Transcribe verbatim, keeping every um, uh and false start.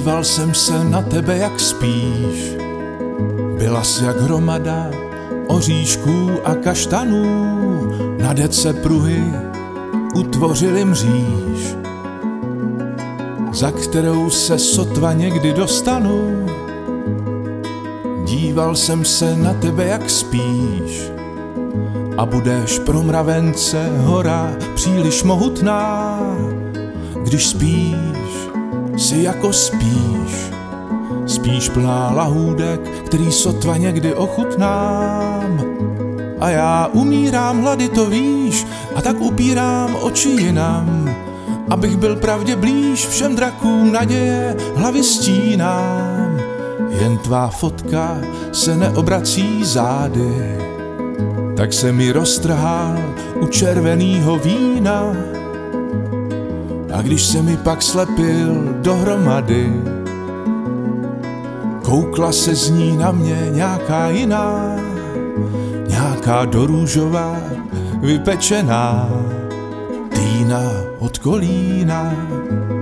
Díval jsem se na tebe, jak spíš. Byla jsi jak hromada oříšků a kaštanů. Na dece pruhy utvořili mříž, za kterou se sotva někdy dostanu. Díval jsem se na tebe, jak spíš, a budeš pro mravence hora příliš mohutná. Když spíš, si jako spíš, spíš plná lahůdek, který sotva někdy ochutnám. A já umírám hlady, to víš, a tak upírám oči jinam, abych byl pravdě blíž, všem drakům naděje hlavy stínám. Jen tvá fotka se neobrací zády, tak se mi roztrhal u červenýho vína. A když se mi pak slepil dohromady, koukla se z ní na mě nějaká jiná, nějaká dorůžová, vypečená, Týna od Kolína.